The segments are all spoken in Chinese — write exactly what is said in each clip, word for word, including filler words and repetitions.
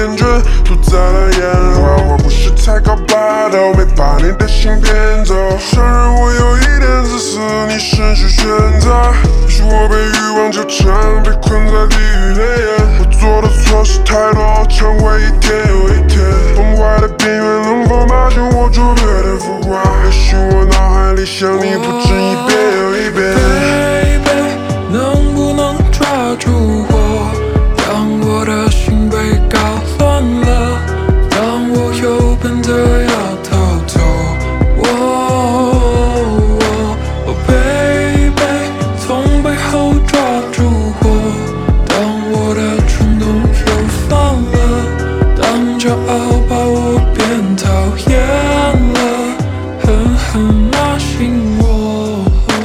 厌倦，涂在了眼轮。我不是太高八斗，没把你的心骗走。承认我有一点自私，你失去选择。也许我被欲望纠缠，被困在地狱内。我做的错事太多，忏悔一天又一天。崩坏的边缘，能否发现我卓别的浮夸？也许我脑海里想你不止一遍又一遍。 Baby， 能不能抓住我？当我的心被搞乱了，当我又变得要逃走。Oh baby， 从背后抓住我，当我的冲动又犯了，当骄傲把我变讨厌了，狠狠骂醒我。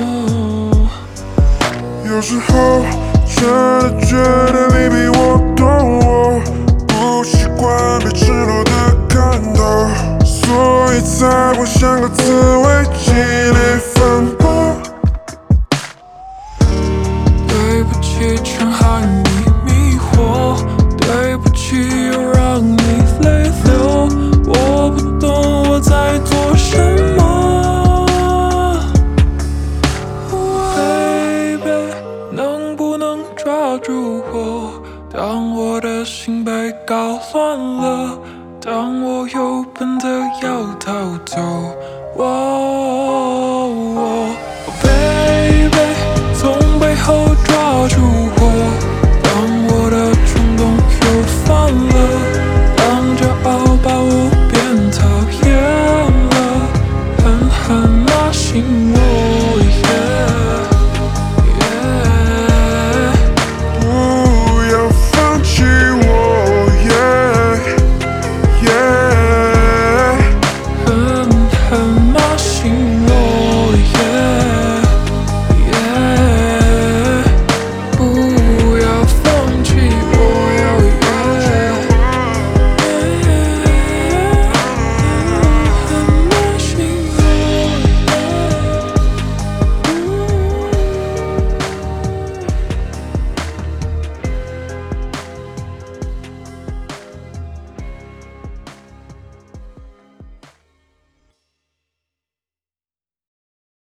有时候真的觉得你比我懂我，不习惯被赤裸的看透，所以才会像个刺猬极力反驳。 对不起，全害你迷惑，对不起，又让你泪流。我不懂我在做什么。Baby， 能不能抓住我？当我的心被搞乱了，当我又笨得要逃走。